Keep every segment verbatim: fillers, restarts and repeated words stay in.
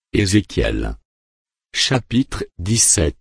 Ézéchiel. Chapitre dix-sept.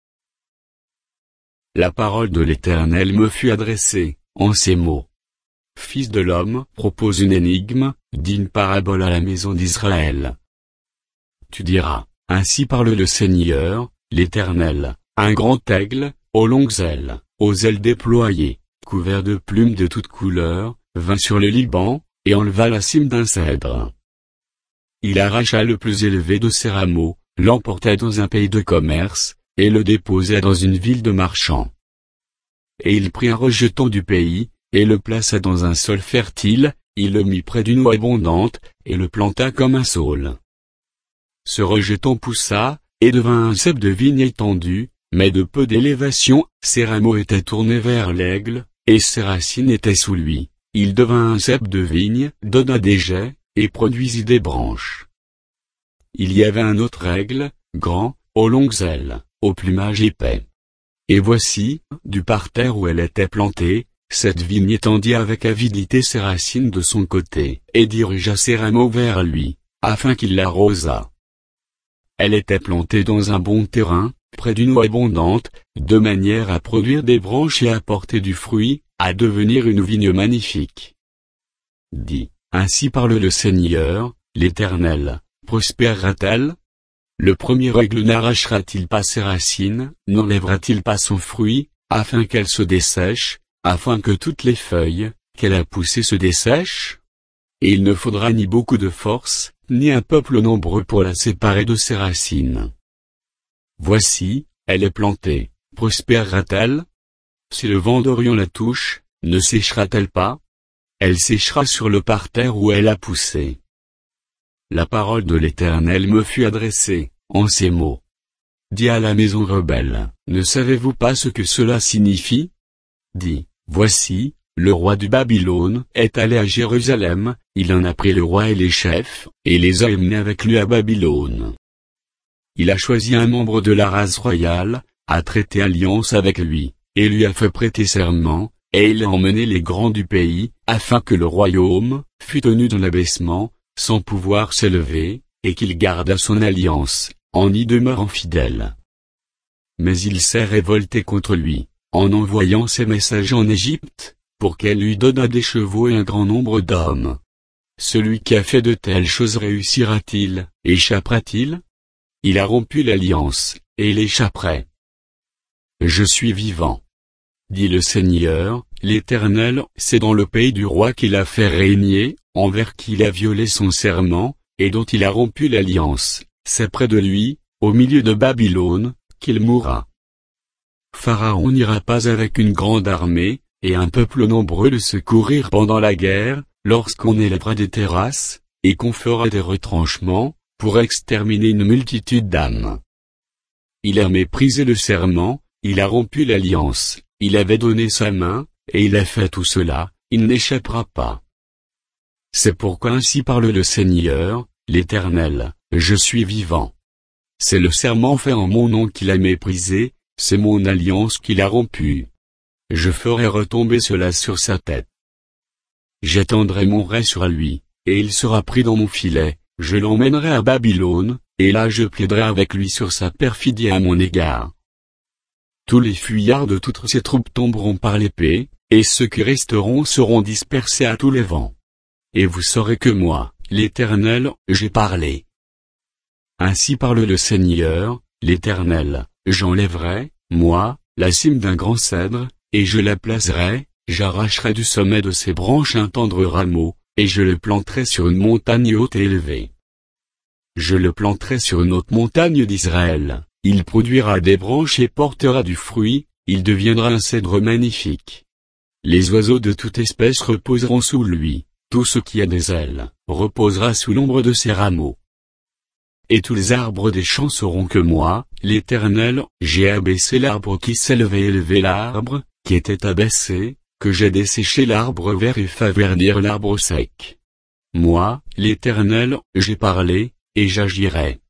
La parole de l'Éternel me fut adressée, en ces mots. Fils de l'homme, propose une énigme, dis une parabole à la maison d'Israël. Tu diras, ainsi parle le Seigneur, l'Éternel, un grand aigle, aux longues ailes, aux ailes déployées, couvert de plumes de toutes couleurs, vint sur le Liban, et enleva la cime d'un cèdre. Il arracha le plus élevé de ses rameaux, l'emporta dans un pays de commerce, et le déposa dans une ville de marchands. Et il prit un rejeton du pays, et le plaça dans un sol fertile, il le mit près d'une eau abondante, et le planta comme un saule. Ce rejeton poussa, et devint un cep de vigne étendu, mais de peu d'élévation, ses rameaux étaient tournés vers l'aigle, et ses racines étaient sous lui. Il devint un cep de vigne, donna des jets, et produisit des branches. Il y avait un autre aigle, grand, aux longues ailes, au plumage épais. Et voici, du parterre où elle était plantée, cette vigne étendit avec avidité ses racines de son côté, et dirigea ses rameaux vers lui, afin qu'il l'arrosât. Elle était plantée dans un bon terrain, près d'une eau abondante, de manière à produire des branches et à porter du fruit, à devenir une vigne magnifique. Dis, ainsi parle le Seigneur, l'Éternel, prospérera-t-elle? Le premier aigle n'arrachera-t-il pas ses racines, n'enlèvera-t-il pas son fruit, afin qu'elle se dessèche, afin que toutes les feuilles qu'elle a poussées se dessèchent? Et il ne faudra ni beaucoup de force, ni un peuple nombreux pour la séparer de ses racines. Voici, elle est plantée, prospérera-t-elle? Si le vent d'Orient la touche, ne séchera-t-elle pas? Elle séchera sur le parterre où elle a poussé. La parole de l'Éternel me fut adressée, en ces mots. Dis à la maison rebelle, ne savez-vous pas ce que cela signifie? Dis, voici, le roi du Babylone est allé à Jérusalem, il en a pris le roi et les chefs, et les a emmenés avec lui à Babylone. Il a choisi un membre de la race royale, a traité alliance avec lui, et lui a fait prêter serment, et il a emmené les grands du pays, afin que le royaume fût tenu dans l'abaissement, sans pouvoir s'élever, et qu'il gardât son alliance, en y demeurant fidèle. Mais il s'est révolté contre lui, en envoyant ses messagers en Égypte, pour qu'elle lui donnât des chevaux et un grand nombre d'hommes. Celui qui a fait de telles choses réussira-t-il, échappera-t-il? Il a rompu l'alliance, et il échapperait. Je suis vivant. Dit le Seigneur, l'Éternel, c'est dans le pays du roi qu'il a fait régner, envers qui il a violé son serment, et dont il a rompu l'alliance, c'est près de lui, au milieu de Babylone, qu'il mourra. Pharaon n'ira pas avec une grande armée, et un peuple nombreux le secourir pendant la guerre, lorsqu'on élèvera des terrasses, et qu'on fera des retranchements, pour exterminer une multitude d'âmes. Il a méprisé le serment, il a rompu l'alliance, il avait donné sa main, et il a fait tout cela, il n'échappera pas. C'est pourquoi ainsi parle le Seigneur, l'Éternel, je suis vivant. C'est le serment fait en mon nom qu'il a méprisé, c'est mon alliance qu'il a rompue. Je ferai retomber cela sur sa tête. J'étendrai mon rai sur lui, et il sera pris dans mon filet, je l'emmènerai à Babylone, et là je plaiderai avec lui sur sa perfidie à mon égard. Tous les fuyards de toutes ces troupes tomberont par l'épée, et ceux qui resteront seront dispersés à tous les vents. Et vous saurez que moi, l'Éternel, j'ai parlé. Ainsi parle le Seigneur, l'Éternel, j'enlèverai, moi, la cime d'un grand cèdre, et je la placerai, j'arracherai du sommet de ses branches un tendre rameau, et je le planterai sur une montagne haute et élevée. Je le planterai sur une haute montagne d'Israël, il produira des branches et portera du fruit, il deviendra un cèdre magnifique. Les oiseaux de toute espèce reposeront sous lui, tout ce qui a des ailes, reposera sous l'ombre de ses rameaux. Et tous les arbres des champs sauront que moi, l'Éternel, j'ai abaissé l'arbre qui s'élevait et élevé l'arbre, qui était abaissé, que j'ai desséché l'arbre vert et fait verdir l'arbre sec. Moi, l'Éternel, j'ai parlé, et j'agirai.